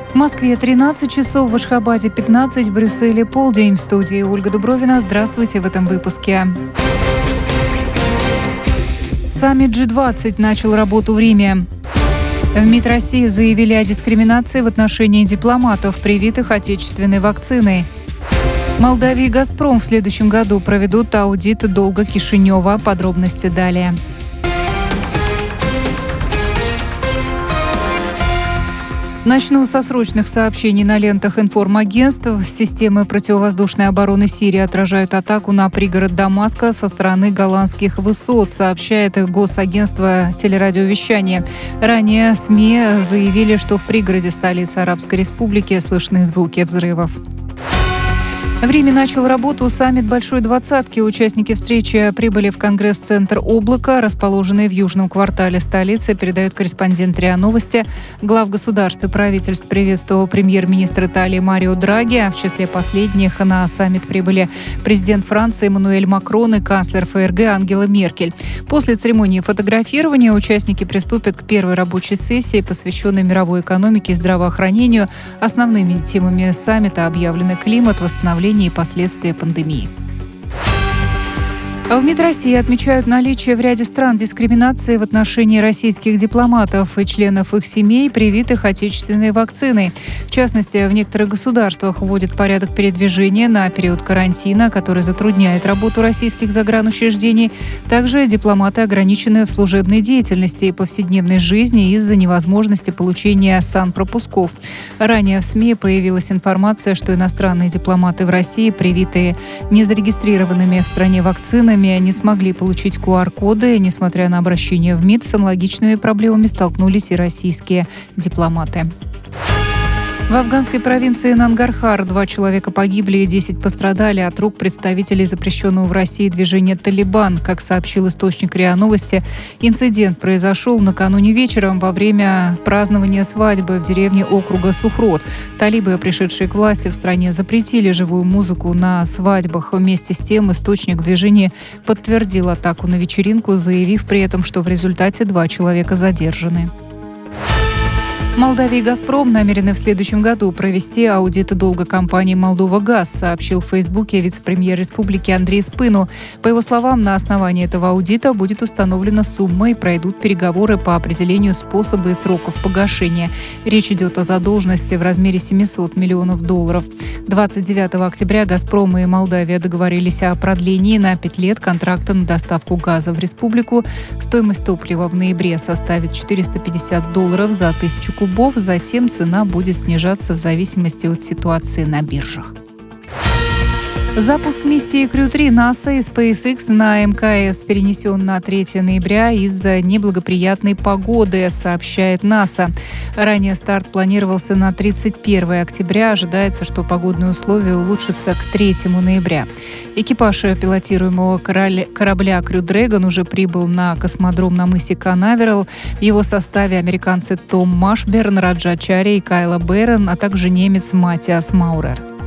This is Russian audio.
В Москве 13 часов, в Ашхабаде 15, в Брюсселе полдень. В студии Ольга Дубровина. Здравствуйте в этом выпуске. Саммит G20 начал работу в Риме. В МИД России заявили о дискриминации в отношении дипломатов, привитых отечественной вакциной. Молдавия и «Газпром» в следующем году проведут аудит долга Кишинева. Подробности далее. Начну со срочных сообщений на лентах информагентств. Системы противовоздушной обороны Сирии отражают атаку на пригород Дамаска со стороны голландских высот, сообщает госагентство телерадиовещания. Ранее СМИ заявили, что в пригороде столицы Арабской Республики слышны звуки взрывов. В Риме начал работу саммит Большой Двадцатки. Участники встречи прибыли в Конгресс-центр «Облако», расположенный в южном квартале столицы, передает корреспондент РИА Новости. Глав государств и правительств приветствовал премьер-министр Италии Марио Драги. В числе последних на саммит прибыли президент Франции Эммануэль Макрон и канцлер ФРГ Ангела Меркель. После церемонии фотографирования участники приступят к первой рабочей сессии, посвященной мировой экономике и здравоохранению. Основными темами саммита объявлены климат, восстановление и последствия пандемии. В МИД России отмечают наличие в ряде стран дискриминации в отношении российских дипломатов и членов их семей, привитых отечественной вакциной. В частности, в некоторых государствах вводят порядок передвижения на период карантина, который затрудняет работу российских загранучреждений. Также дипломаты ограничены в служебной деятельности и повседневной жизни из-за невозможности получения санпропусков. Ранее в СМИ появилась информация, что иностранные дипломаты в России, привитые незарегистрированными в стране вакцинами, не смогли получить QR-коды. Несмотря на обращение в МИД, с аналогичными проблемами столкнулись и российские дипломаты. В афганской провинции Нангархар 2 человека погибли и 10 пострадали от рук представителей запрещенного в России движения «Талибан». Как сообщил источник РИА Новости, инцидент произошел накануне вечером во время празднования свадьбы в деревне округа Сухрот. Талибы, пришедшие к власти в стране, запретили живую музыку на свадьбах. Вместе с тем источник движения подтвердил атаку на вечеринку, заявив при этом, что в результате 2 человека задержаны. Молдавия и «Газпром» намерены в следующем году провести аудит долга компании «Молдова-Газ», сообщил в Фейсбуке вице-премьер республики Андрей Спыну. По его словам, на основании этого аудита будет установлена сумма и пройдут переговоры по определению способа и сроков погашения. Речь идет о задолженности в размере $700 миллионов. 29 октября «Газпром» и Молдавия договорились о продлении на 5 лет контракта на доставку газа в республику. Стоимость топлива в ноябре составит $450 за 1000 кубов. Затем цена будет снижаться в зависимости от ситуации на биржах. Запуск миссии Crew-3 НАСА и SpaceX на МКС перенесен на 3 ноября из-за неблагоприятной погоды, сообщает НАСА. Ранее старт планировался на 31 октября. Ожидается, что погодные условия улучшатся к 3 ноября. Экипаж пилотируемого корабля Crew Dragon уже прибыл на космодром на мысе Канаверал. В его составе американцы Том Машберн, Раджа Чари и Кайла Бэрон, а также немец Матиас Маурер.